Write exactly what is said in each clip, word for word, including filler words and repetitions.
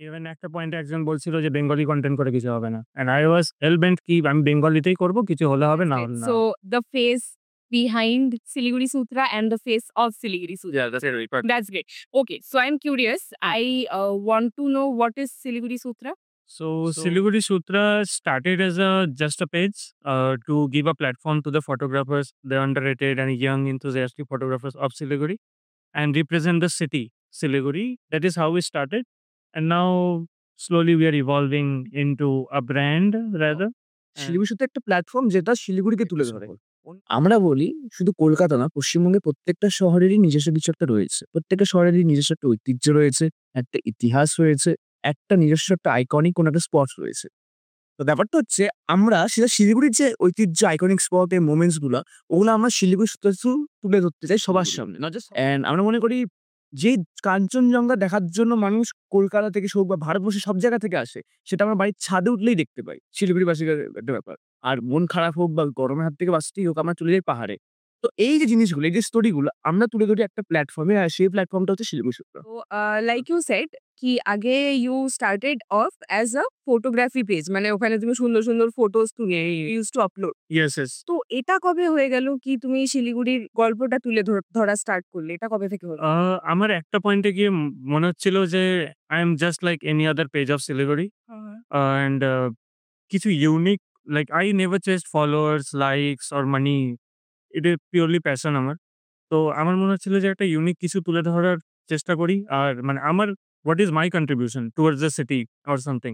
Even একটা পয়েন্টে একজন বলছিল যে বেঙ্গলি কনটেন্ট করে কিছু হবে না। And I was hell bent কি আমি বেঙ্গলিতেই করব, কিছু হলে হবে, That's না great. হলে না হবে। So the face behind Siliguri Sutra and the face of Siliguri Sutra. Yeah, that's very perfect. That's great. Okay, so I'm curious. I uh, want to know what is Siliguri Sutra. So, Siliguri Sutra started as a just a page uh, to give a platform to the photographers, the underrated and young enthusiastic photographers of Siliguri, and represent the city, Siliguri. That is how we started. And now, slowly, we are evolving into a brand, rather. And Siliguri শুধু একটা platform যেটা শিলিগুড়িকে তুলে ধরে। Simple. আমরা বলি শুধু কলকাতা না, পশ্চিমবঙ্গের প্রত্যেকটা শহরেরই নিজস্ব কিছু একটা রয়েছে। প্রত্যেকটা শহরেরই নিজস্ব একটা ঐতিহ্য রয়েছে, একটা ইতিহাস রয়েছে, একটা নিজস্ব একটা আইকনিক কোনো একটা স্পট রয়েছে। তো ব্যাপারটা হচ্ছে আমরা সেটা শিলিগুড়ির যে ঐতিহ্য আইকনিক স্পট এর মোমেন্টস গুলা, ওগুলো আমরা শিলিগুড়ির থ্রু তুলে ধরতে চাই সবার সামনে। নট জাস্ট অ্যান্ড আমরা মনে করি যে কাঞ্চনজঙ্ঘা দেখার জন্য মানুষ কলকাতা থেকে হোক বা ভারতবর্ষের সব জায়গা থেকে আসে, সেটা আমার বাড়ির ছাদে উঠলেই দেখতে পাই। শিলিগুড়িবাসীর একটা ব্যাপার। আর মন খারাপ হোক বা গরমের হাত থেকে বাঁচতেই হোক, আমরা চলে যাই পাহাড়ে। তো এই যে জিনিসগুলো, এই যে স্টোরি গুলো আমরা তুলে ধরি একটা প্ল্যাটফর্মে, আর সেই প্ল্যাটফর্মটা হচ্ছে শিলিগুড়ি সূত্র। So, uh, like you said, কি আগে you started off as a photography page. মানে ওখানে তুমি সুন্দর সুন্দর ফটোস তুমি used to upload. Yes, yes. তো এটা কবে হয়ে গেল কি তুমি শিলিগুড়ির গল্পটা তুলে ধর- ধরা স্টার্ট করলে? এটা কবে থেকে হলো? আহ, আমার একটা পয়েন্টে গিয়ে ম- মনে হচ্ছিল যে I am just like any other page of Siliguri and কিছু unique, like I never chased followers, likes or money. It is purely passion আমার। তো আমার মনে হচ্ছিল যে একটা ইউনিক কিছু তুলে ধরার চেষ্টা করি, আর মানে আমার what is my contribution towards the city or something.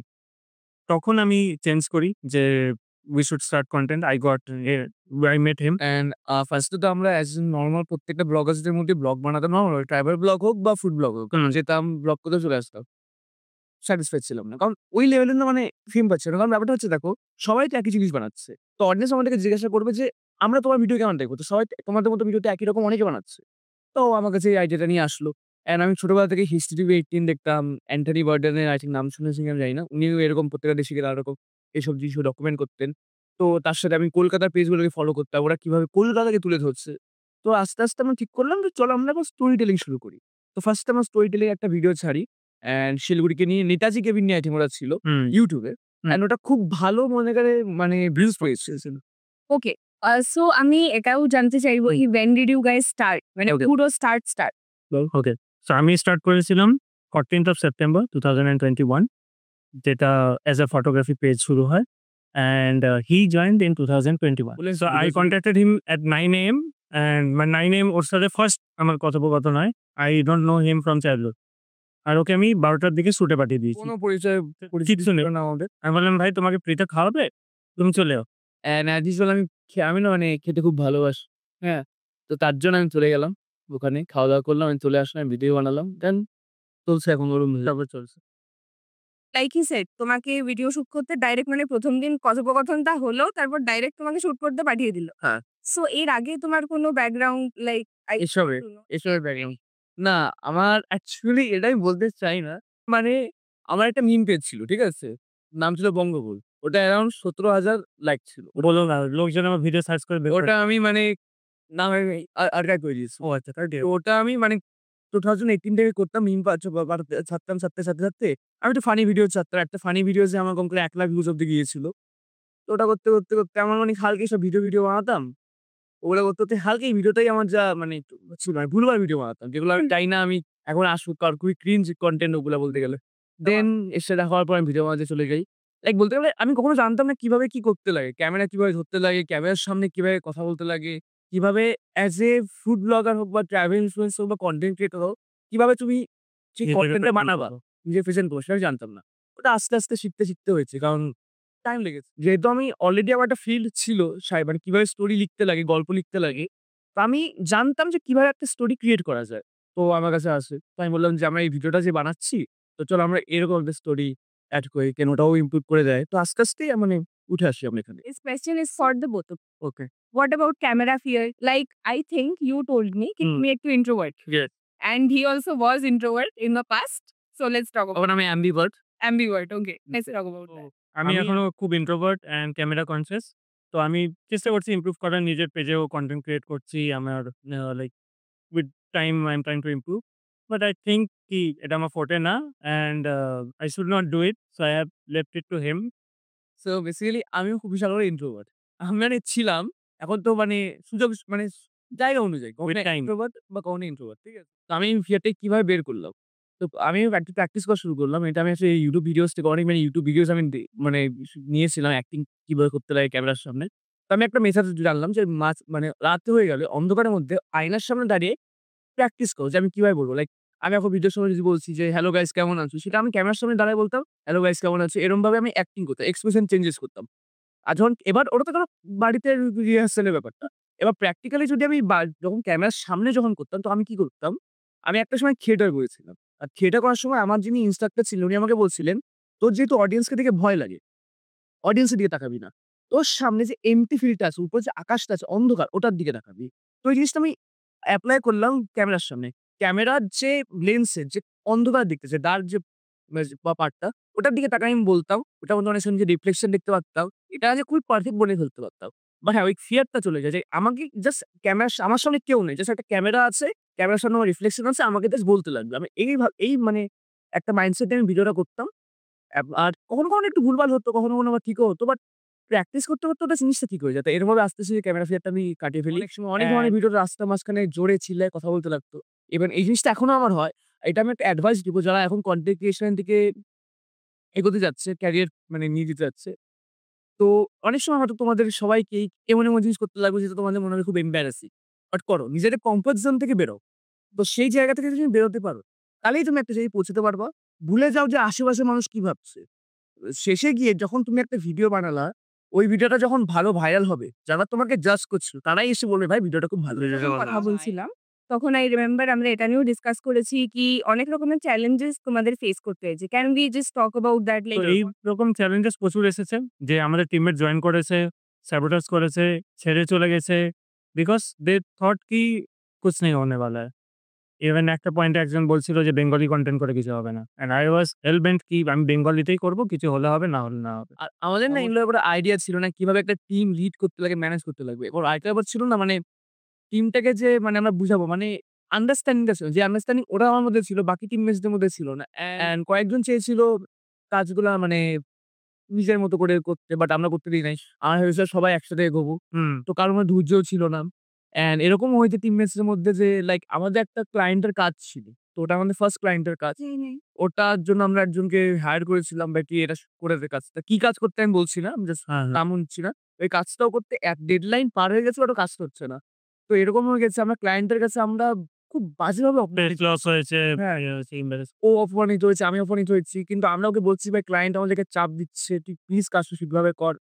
তখন আমি চেঞ্জ করি যে we should start content. I got I met him. And ফার্স্টে তো আমরা অ্যাজ নর্মাল প্রত্যেকটা ব্লগার্সদের মধ্যে ব্লগ বানাতাম, নর্মাল ট্রাইবাল ব্লগ হোক বা ফুড ব্লগ হোক, হুম। যেতাম ব্লগ করতে চলে আসতাম। স্যাটিসফাইড ছিলাম না, কারণ ওই লেভেলের না, মানে ফেম পাচ্ছে না। কারণ ব্যাপারটা হচ্ছে দেখো, সবাই তো একই জিনিস বানাচ্ছে। তো অডিয়েন্স আমাদেরকে জিজ্ঞাসা করবে যে আমরা তোমার ভিডিও কেমন দেখবো? তো সবাই তোমাদের মতো ভিডিও তো একই রকম অনেকে বানাচ্ছে। তো আমার কাছে এই আইডিয়াটা নিয়ে আসলো। অ্যান্ড আমি ছোটবেলা থেকে হিস্ট্রি টিভি এইটিন দেখতাম। অ্যান্টনি বার্ডেনের আই থিংক নাম শুনেছি কিনা জানি না। উনিও এরকম প্রত্যেকটা দেশে গেলে আলাদা রকম এসব জিনিস ডকুমেন্ট করতেন। তো তার সাথে আমি কলকাতার পেজগুলোকে ফলো করতাম। ওরা কিভাবে কলকাতাকে তুলে ধরছে। তো আস্তে, আস্তে আমরা ঠিক করলাম যে চলো আমরা এখন স্টোরি টেলিং শুরু করি। তো ফার্স্ট এ আমরা স্টোরি টেলিং একটা ভিডিও ছাড়ি। অ্যান্ড শিলিগুড়িকে নিয়ে, নেতাজি কেবিন নিয়ে আই থিংক ওরা ছিল হুম। ইউটিউবে। অ্যান্ড ওটা খুব ভালো মনে করে মানে ভিউজ পেয়েছিল। ওকে, সো আমি এটাও জানতে চাইবো হুম। কি when did you guys start? মানে Okay. পুরো স্টার্ট স্টার্ট ওকে, সো আমি স্টার্ট করেছিলাম fourteenth of September two thousand twenty one, যেটা অ্যাজ এ ফটোগ্রাফি পেজ শুরু হয়। And he joined in two thousand twenty one. বলেন, সো আই বলেন। Contacted him at nine A M and মানে nine A M ওর সাথে first আমার কথোপকথন হয়। I don't know him from childhood. আর ওকে আমি বারোটার দিকে শুটে পাঠিয়ে দিয়েছি। কোনো পরিচয় পরিচিত কিচ্ছু নেই। ছিল না আমাদের। আমি বললাম, ভাই তোমাকে প্রীতা খাওয়াবে, তুমি চলে যাও। অ্যান্ড অ্যাজ ইউজুয়াল আমি খে- আমি না মানে খেতে খুব ভালোবাসি। হ্যাঁ, তো তার জন্য আমি চলে গেলাম ওখানে, খাওয়া দাওয়া করলাম, আমি চলে আসলাম, ভিডিও বানালাম, দেন চলছে এখন ওরম তারপর চলছে। লাইক হি সেড তোমাকে ভিডিও শুট করতে ডাইরেক্ট মানে প্রথম দিন কথোপকথনটা হলো, তারপর ডাইরেক্ট তোমাকে শুট করতে পাঠিয়ে দিল। হ্যাঁ। সো এর আগে তোমার কোনো ব্যাকগ্রাউন্ড লাইক এসবে এসবের ব্যাকগ্রাউন্ড না, আমার অ্যাকচুয়ালি এটা আমি বলতে চাই না। মানে আমার একটা মিম পেজ ছিল, ঠিক আছে? নাম ছিল বঙ্গবুল। ওটা অ্যারাউন্ড সতেরো হাজার লাইক ছিল। বলো না, লোকজন আমার ভিডিও সার্চ করে বের করে- ওটা আমি মানে নাম আমি আর্কাইভ করে দিয়েছি। ও আচ্ছা, তাই তো ওটা আমি মানে টু থাউজেন্ড এইটিন থেকে করতাম, মিম পাচ্ছ ছাড়তাম, ছাড়তে ছাড়তে ছাড়তে আমি একটু ফানি ভিডিও ছাড়তাম। একটা ফানি ভিডিও যে আমার কম করে এক লাখ ভিউজ অব্দি গিয়েছিল। তো ওটা করতে করতে করতে আমার মানে হালকা সব ভিডিও ভিডিও বানাতাম। ওগুলো করতে করতে হালকা এই ভিডিওটাই আমার যা মানে একটু ছিল, আমি ভুলভাল ভিডিও বানাতাম, যেগুলো আমি চাই না আমি এখন আসুক, আর খুবই ক্রিঞ্জ কন্টেন্ট ওগুলা বলতে গেলে। দেন এসে দেখা হওয়ার পর আমি ভিডিও বানাতে চলে যাই। লাইক বলতে গেলে আমি কখনো জানতাম না কিভাবে কি করতে লাগে, ক্যামেরা কিভাবে ধরতে লাগে, ক্যামেরার সামনে কিভাবে কথা বলতে লাগে, কিভাবে অ্যাজ এ ফুড ব্লগার হোক বা ট্রাভেল ইনফ্লুয়েন্সার হোক বা কন্টেন্ট ক্রিয়েটর হোক, কিভাবে তুমি সেই নিজেকে কন্টেন্টটা present বানাবা, করবো। নিজে প্রেজেন্ট করবো, সেটা আমি জানতাম না। ওটা আস্তে, আস্তে শিখতে, শিখতে হয়েছে, কারণ টাইম লেগেছে। যেহেতু আমি অলরেডি আমার একটা ফিল্ড ছিল সাই মানে কিভাবে স্টোরি লিখতে লাগে, গল্প লিখতে লাগে। তো আমি জানতাম যে কিভাবে একটা স্টোরি ক্রিয়েট করা যায়। তো আমার কাছে আসে। তো আমি বললাম যে আমরা এই ভিডিওটা যে বানাচ্ছি, তো চলো আমরা এরকম একটা স্টোরি এড করি। কেন ওটাও ইমপ্রুভ করে দেয়। তো আস্তে, আস্তেই মানে উঠে আসি আমরা এখানে। this question is for the both of you. Okay. What about camera fear? Like I think you told me কি হুম। তুমি একটু introvert Yes. and he also was introvert in the past. So let's talk about তখন আমি অ্যাম্বিভার্ট। ambivert. Okay, let's talk about তো that. আমি আমি- এখনো খুব ইন্ট্রোভার্ট অ্যান্ড ক্যামেরা কনসিয়াস। তো আমি চেষ্টা করছি ইমপ্রুভ করার, নিজের পেজেও কন্টেন্ট ক্রিয়েট করছি। আমার like with time I am trying to improve. but I think কি এটা আমার forte না and uh, I should not do it. So I have left it to him. So basically আমিও খুব বিশাল বড় ইন্ট্রোভার্ট। আমি মানে ছিলাম। এখন তো মানে সুযোগ মানে জায়গা অনুযায়ী With কখনো time. এক্সট্রোভার্ট বা কখনো ইন্ট্রোভার্ট। ঠিক আছে? তো আমি ফিয়ারটাকে কিভাবে বের করলাম? তো আমি একটু প্র্যাকটিস করা শুরু করলাম। এটা আমি আসলে YouTube ভিডিওস থেকে অনেক মানে YouTube ভিডিওস আমি দে মানে নিয়েছিলাম অ্যাক্টিং কিভাবে করতে লাগে ক্যামেরার সামনে। তো আমি একটা মেথড জানলাম যে মাঝ মানে রাত হয়ে গেলে অন্ধকারের মধ্যে আয়নার সামনে দাঁড়িয়ে প্র্যাকটিস করো যে আমি কিভাবে বলবো। লাইক আমি এখন ভিডিওর সময় যদি বলছি যে, "হ্যালো গাইস কেমন আছো?" সেটা আমি ক্যামেরার সামনে দাঁড়ায় বলতাম, "হ্যালো গাইস কেমন আছো?" এরকমভাবে আমি অ্যাক্টিং করতাম। এক্সপ্রেশন চেঞ্জেস করতাম। আর যখন এবার ওটা তো গেল বাড়িতে রিহার্সালের ব্যাপারটা। এবার প্র্যাকটিক্যালি যদি আমি বা যখন ক্যামেরার সামনে যখন করতাম, তো আমি কি করতাম? আমি একটা সময় থিয়েটার করেছিলাম। আর থিয়েটার করার সময় আমার যিনি ইন্সট্রাক্টর ছিলেন উনি আমাকে বলছিলেন, "তোর যেহেতু অডিয়েন্সকে দেখে ভয় লাগে, অডিয়েন্সের দিকে তাকাবি না। তোর সামনে যে এম্পটি ফিল্ডটা আছে, উপরে যে আকাশটা আছে অন্ধকার ওটার দিকে তাকাবি।" তো এই জিনিসটা আমি এপ্লাই করলাম ক্যামেরার সামনে। ক্যামেরার যে লেন্সের যে অন্ধকার দিকটা যে ডার্ক যে মেজ বা পার্টটা ওটার দিকে তাকায় আমি বলতাম। ওটার মধ্যে অনেক সময় যে রিফ্লেকশন দেখতে পারতাম। এটা যে খুবই পারফেক্ট বলে ফেলতে পারতাম। বাট হ্যাঁ, ওই ফিয়ারটা চলে যায় যে আমাকে জাস্ট ক্যামেরার সা আমার সামনে কেউ নেই। জাস্ট একটা ক্যামেরা আছে, ক্যামেরার সামনে আমার রিফ্লেকশন আছে, আমাকে জাস্ট বলতে লাগবে। আমি এই ভা এই মানে একটা মাইন্ডসেটে আমি ভিডিওটা করতাম। অ্যাব আর কখনো, কখনো একটু ভুলভাল হতো, কখনো, কখনো আবার ঠিকও হতো। বাট প্র্যাকটিস করতে, করতে ওটা জিনিসটা ঠিক হয়ে যেত। এরকমভাবে আস্তে, আস্তে ক্যামেরা ফিয়ারটা আমি কাটিয়ে ফেলি। অনেক সময় অনেক ধরনের And ভিডিওর রাস্তার মাঝখানে জোরে চিল্লায়ে কথা বলতে লাগতো। ইভেন এই জিনিসটা এখনো আমার হয়। এটা আমি একটা অ্যাডভাইস দিব যারা এখন কনটেন্ট ক্রিয়েশন এর দিকে এগোতে যাচ্ছে, ক্যারিয়ার মানে নিয়ে যেতে যাচ্ছে। তো অনেক সময় হয়তো তোমাদের সবাইকেই এমন, এমন জিনিস করতে লাগবে যেটা তোমাদের মনে হবে খুব এম্বারাসিং। বাট করো। নিজেদের কমফোর্ট জোন থেকে বেরো। তো সেই জায়গা থেকে যদি তুমি বেরোতে পারো, তাহলেই তুমি একটা জায়গায় পৌঁছাতে পারবা। ভুলে যাও যে আশেপাশের মানুষ কি ভাবছে। শেষে গিয়ে যখন তুমি একটা ভিডিও বানালা, ওই ভিডিওটা যখন ভালো ভাইরাল হবে, যারা তোমাকে জাজ করছিল তারাই এসে বলবে, "ভাই ভিডিওটা খুব ভালো ভিডিওটা হয়েছে।" যখন ভালো কথা হয়েছে। বলছিলাম, তখন I remember আমরা এটা নিয়েও ডিসকাস করেছি কি অনেক রকমের চ্যালেঞ্জেস তোমাদের ফেস করতে হয়েছে। Can we just talk about that তো লাইক এইরকম চ্যালেঞ্জেস প্রচুর এসেছে যে আমাদের টিমমেট জয়েন করেছে, স্যাবোটাজ করেছে, ছেড়ে চলে গেছে। বিকজ দে থট কি কুছ নেই হোনে ওয়ালা হ্যায়। ইভেন একটা পয়েন্টে একজন বলছিল যে বেঙ্গলি কনটেন্ট করে কিছু হবে না। And I was hell bent কি আমি বেঙ্গলিতেই করব। কিছু হলে হবে, না হলে না হবে। আর আমাদের না আমার এগুলোর ব্যাপারে আইডিয়া ছিল না কিভাবে একটা টিম লিড করতে লাগে, ম্যানেজ করতে লাগবে। এবং আরেকটা ব্যাপার ছিল না মানে টিমটাকে যে মানে আমরা বুঝাবো মানে আন্ডারস্ট্যান্ডিং টা ছিল। যে আন্ডারস্ট্যান্ডিং ওরা আমার মধ্যে ছিল, বাকি টিমমেটসদের মধ্যে ছিল না। অ্যান্ড কয়েকজন চেয়েছিল কাজগুলা মানে নিজের মতো করে করতে, বাট আমরা করতে দেই নাই। আমার হয়েছে সবাই একসাথে এগোবো। হুম, তো কারোর মধ্যে ধৈর্যও ছিল না। অ্যান্ড এরকমও হয়েছে টিমমেটস এর মধ্যে যে লাইক আমাদের একটা ক্লায়েন্টের কাজ ছিল। তো ওটা আমাদের ফার্স্ট ক্লায়েন্টের কাজ। হুম, হুম। ওটার জন্য আমরা একজনকে হায়ার করেছিলাম বা কি এটা স করে দে কাজটা। কি কাজ করতে আমি বলছি না। আমি জাস্ট হ্যাঁ, হ্যাঁ। নাম নিচ্ছি না। ওই কাজটাও করতে এক ডেডলাইন পার হয়ে গেছে, ওটা কাজটা হচ্ছে না। তো এরকম হয়ে গেছে আমরা ক্লায়েন্টের কাছে আমরা খুব বাজেভাবে পেজ অপমানিত লস হয়েছে, হ্যাঁ। ইয়ে হয়েছে, embarrass ও অপমানিত হয়েছে, আমি অপমানিত হয়েছি। কিন্তু আমরা ওকে বলছি, "ভাই ক্লায়েন্ট আমাদেরকে চাপ দিচ্ছে। তুই প্লিজ কাজটা ঠিকভাবে কর।"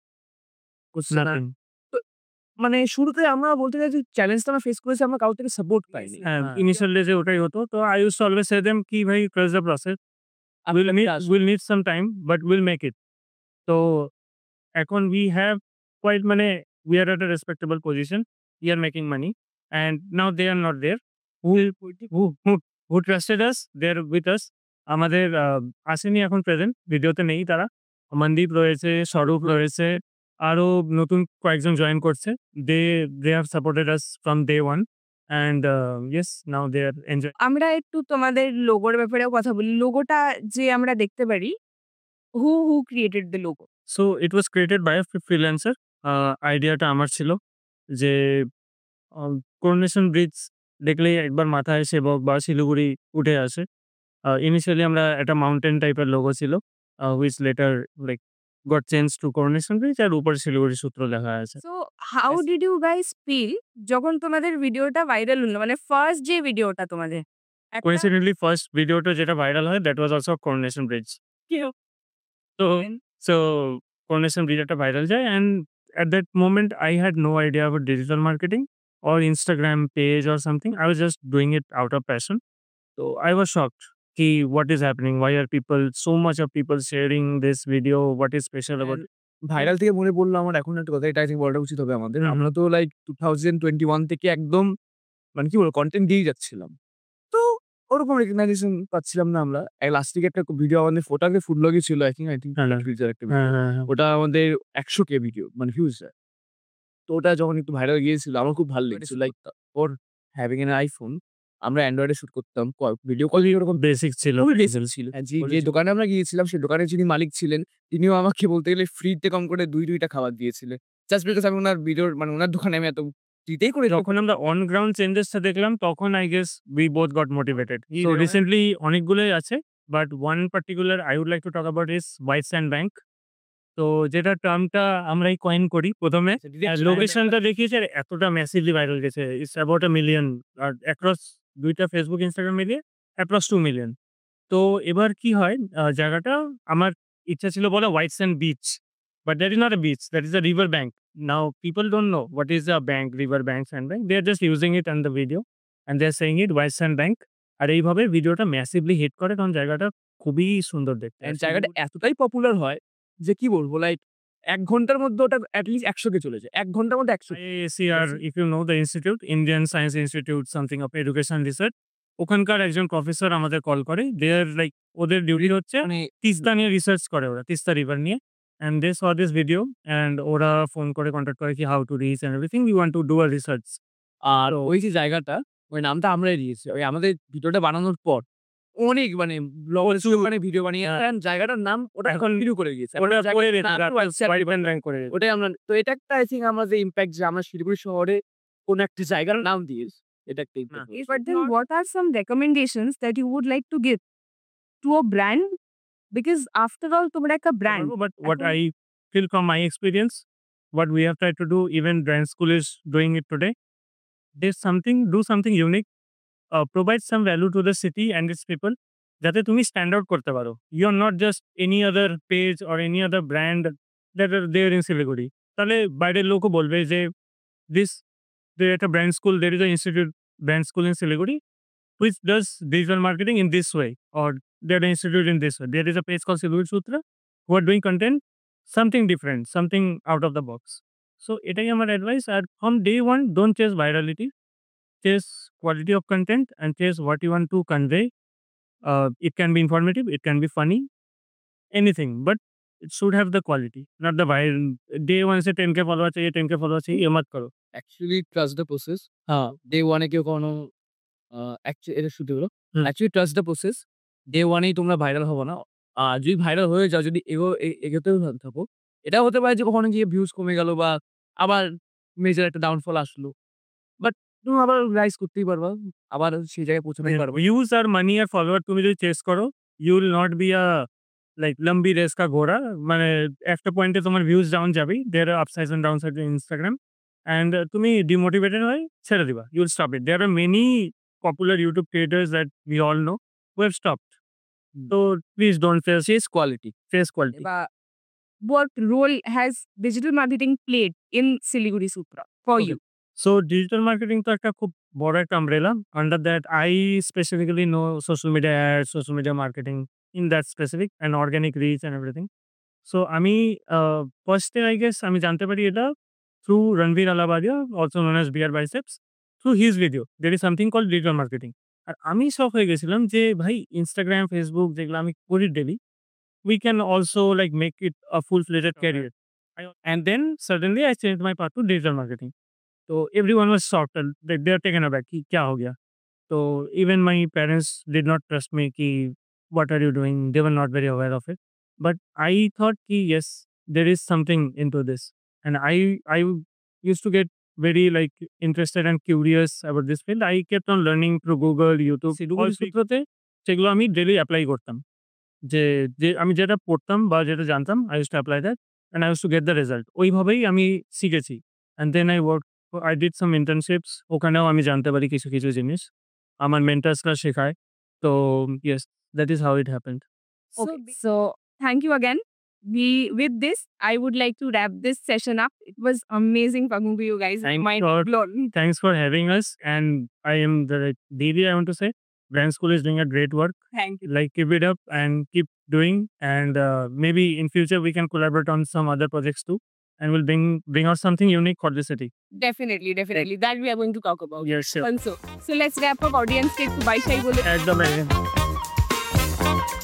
করছে না। nothing। তো মানে শুরুতে আমরা বলতে গেলে যে চ্যালেঞ্জটা আমরা ফেস করেছি আমরা কারো থেকে সাপোর্ট পাইনি। হ্যাঁ, হ্যাঁ। ইনিশিয়াল ডেজ এ ওটাই হতো। তো I used to always say them কি ভাই ট্রাস্ট দ্য প্রসেস। উইল আপনার নিড কাজ will need some time but will make it. তো এখন we have quite মানে we are at a respectable position. We are making money and now they are not there. Who who who who trusted us, they are with us. আমাদের আ আসেনি এখন present, ভিডিওতে নেই তারা। মনদীপ রয়েছে, স্বরূপ রয়েছে, আরো নতুন কয়েকজন জয়েন করছে। They they have supported us from day one and uh, yes, now they are enjoying. আমরা একটু তোমাদের লোগোর ব্যাপারেও কথা বলি। লোগোটা যে আমরা দেখতে পারি, who who created the logo? So it was created by a free freelancer. আ আইডিয়াটা আমার ছিল যে আম করোনেশন ব্রিজ দেখলেই একবার মাথায় সেবক বা শিলিগুড়ি উঠে আসে। আ ইনিশিয়ালি আমরা একটা মাউন্টেন টাইপের লোগো ছিল। Uh which later like got changed to coronation bridge আর উপরে শিলিগুড়ি সূত্র লেখা আছে। So how Yes. did you guys feel যখন তোমাদের ভিডিওটা ভাইরাল হলো? মানে ফার্স্ট যে ভিডিওটা তোমাদের একটা Coincidentally ফার্স্ট ভিডিওটা যেটা ভাইরাল হয় that was also coronation bridge. তো so করোনেশন ব্রিজ একটা ভাইরাল যায় and at that moment I had no idea about digital marketing or Instagram page or something. I was just doing it out of passion. So I was shocked ki what is happening? Why are people so much of people sharing this video? What is special about it? Viral থেকে মনে পড়লো আমার এখন একটা কথা, এটা I think বলাটা উচিত হবে আমাদের। হুম। আমরা তো লাইক twenty twenty-one থেকে একদম মানে কি বলবো কনটেন্ট দিয়েই যাচ্ছিলাম। তো ওরকম রেকগনাইজেশন পাচ্ছিলাম না আমরা। এই লাস্ট উইকে একটা ভিডিও আমাদের ফোটাকে ফুড ব্লগে ছিল আই থিংক আই থিংক হ্যাঁ, ফিউচার একটা হ্যাঁ, ভিডিও। হ্যাঁ, হ্যাঁ। ওটা আমাদের একশো কে ভিডিও মানে ভিউজ যায়। তো ওটা যখন একটু ভাইরাল গিয়েছিল আমার খুব ভালো লেগেছিল। লাইক ওর হ্যাভিং অ্যান আইফোন আমরা অ্যান্ড্রয়েডে শুট করতাম। ক ভিডিও কল ওরকম বেসিক ছিল। খুবই বেসিক ছিল। হ্যাঁ, যে, যে বলেছিল। দোকানে আমরা গিয়েছিলাম সেই দোকানের যিনি মালিক ছিলেন, তিনিও আমাকে বলতে গেলে ফ্রিতে কম করে দুই দুই টা খাবার দিয়েছিলেন। জাস্ট বিকজ আমি উনার ভিডিওর মানে উনার দোকানে আমি এত ফ্রিতেই করে যখন আমরা অন গ্রাউন্ড চেঞ্জেসটা দেখলাম তখন I guess we both got motivated. ই সো রে ভাই। রিসেন্টলি অনেকগুলোই আছে। But one particular I would like to talk about is white sand bank. তো যেটা টার্মটা আমরাই কয়েন করি প্রথম এ। ডিরেক্ট লোকেশনটা দেখিয়েছে আর এতটা ম্যাসিভলি ভাইরাল গেছে। ইটস অ্যাবাউট আ মিলিয়ন আর অ্যাক্রস দুই টা Facebook, Instagram মিলিয়ে অ্যাপ্রক্স টু মিলিয়ন। তো এবার কি হয় আ জায়গাটা আমার ইচ্ছা ছিল বলা white sand beach. But that is not a beach, that is a river bank. Now people don't know what is a bank, river bank, sand bank. They are just using it on the video and they are saying it white sand bank. আর এইভাবে ভিডিওটা massively hit করে কারণ জায়গাটা খুবই সুন্দর দেখতে। And জায়গাটা এতটাই পপুলার হয় যে কি বলবো লাইক এক ঘন্টার মধ্যে ওটা এট লিস্ট একশো কে চলে যায়। এক ঘন্টার মধ্যে একশো I A C R if you know the institute, Indian Science Institute something of Education Research, ওখানকার একজন প্রফেসর আমাদের কল করে। দে আর লাইক ওদের ডিউটি হচ্ছে মানে তিস্তা নিয়ে রিসার্চ করে ওরা, তিস্তা রিভার নিয়ে। And they saw this video and ওরা ফোন করে কনট্যাক্ট করে কি how to reach and everything, we want to do a research. আর ওই যে জায়গাটা ওই নামটা আমরাই দিয়েছি। ওই আমাদের ভিডিওটা বানানোর পর অনেক মানে ব্লগার মানে ভিডিও বানিয়ে হ্যাঁ। and জায়গাটার নাম ওটা এখন শুরু করে গিয়েছে। ওরা জায়গাটার করে নাম রেখে white sand white river। Bank rank করে রেখেছে। ওটাই আমরা তো এটা একটা আই থিংক আমরা যে ইমপ্যাক্ট যে আমরা শিলিগুড়ি শহরে কোন একটা জায়গার নাম দিয়েছি। এটা একটা impact হয়েছে। But then what are some recommendations that you would like to give to a brand? Because after all তোমরা একটা brand. But what এখন- I feel from my experience, what we have tried to do, even Brand School is doing it today. There's something, do something unique, uh, provide some value to the city and its people, যাতে তুমি stand out করতে পারো। You are not just any other page or any other brand that are there in Siliguri. তাহলে বাইরের লোকও বলবে যে this they একটা brand school, there is a institute brand school in Siliguri which does digital marketing in this way, or they're an institute in this way. There is a page called Siliguri Sutra who are doing content, something different, something out of the box. So এটাই আমার advice. R from day one, don't chase virality, chase quality of content and chase what you want to convey. Uh, it can be informative, it can be funny, anything, but it should have the quality, not the viral. Day one से ten K follower चाहिए, ten K follower चाहिए, ये मत करो। Actually trust the process. হ্যাঁ, day one এ কেউ কোনো আ অ্যাকচুয়ালি এটা শুনতে হলো। হুম। Actually trust the process. Day one এই তোমরা ভাইরাল হবো না। আর যদি ভাইরাল হয়ে যাও, যদি এগো এ এগোতেও থা থাকো, এটাও হতে পারে যে কখনো গিয়ে ভিউজ কমে গেল বা আবার মেজর একটা ডাউনফল আসলো। বাট তুমি আবার রাইজ করতেই পারবা। আবার সেই জায়গায় পৌঁছাতেই পারবা। व्यूज আর মানি আর ফলোয়ার তুমি যদি চেস করো, you will not be a like লম্বি রেস কা ঘোড়া। মানে একটা পয়েন্টে তোমার ভিউজ ডাউন যাবেই। There are upsides and downsides in Instagram. And তুমি ডিমোটিভেটেড হয়ে ছেড়ে দিবা। You will stop it. There are many popular YouTube creators that we all know who have stopped. So please don't face chase quality. face quality. বা what role has digital marketing played in Siliguri Sutra for Okay. you? So digital marketing তো একটা খুব বড় একটা umbrella. Under that I specifically know social media ads, social media marketing in that specific and organic reach and everything. So আমি uh, first I guess আমি জানতে পারি এটা through Ranveer Alabadia, also known as Beer Biceps, through his video. There is something called digital marketing. আর আমি শক হয়ে গেছিলাম যে ভাই Instagram, Facebook যেগুলো আমি করি daily, we can also like make it a full-fledged career. I- And then suddenly I changed my path to digital marketing. So everyone was shocked and they, they are taken aback कि क्या हो गया. So even my parents did not trust me कि what are you doing? They were not very aware of it. But I thought कि yes, there is something into this. And I I used to get very like interested and curious about this field. I kept on learning through Google, YouTube. Siliguri all সূত্রতে সেগুলো আমি daily apply করতাম। যে যে আমি যেটা পড়তাম বা যেটা জানতাম I used to apply that and I used to get the result. ওইভাবেই আমি শিখেছি। And then I worked, I did some internships. ওখানেও আমি জানতে পারি কিছু, কিছু জিনিস। আমার মেন্টরসরা শেখায়। তো yes, that is how it happened. Okay. So thank you again. We with this, I would like to wrap this session up. It was amazing talking to you guys. Thanks Mind for- blown. Thanks for having us. And I am the Devi, I want to say. Brand School is doing a great work. Thank you. Like keep it up and keep doing. And uh, maybe in future we can collaborate on some other projects too. And we'll bring bring out something unique for the city. Definitely, definitely. That we are going to talk about. Yes, sure. Also, so let's wrap up. Audience take to buy shy bole. At the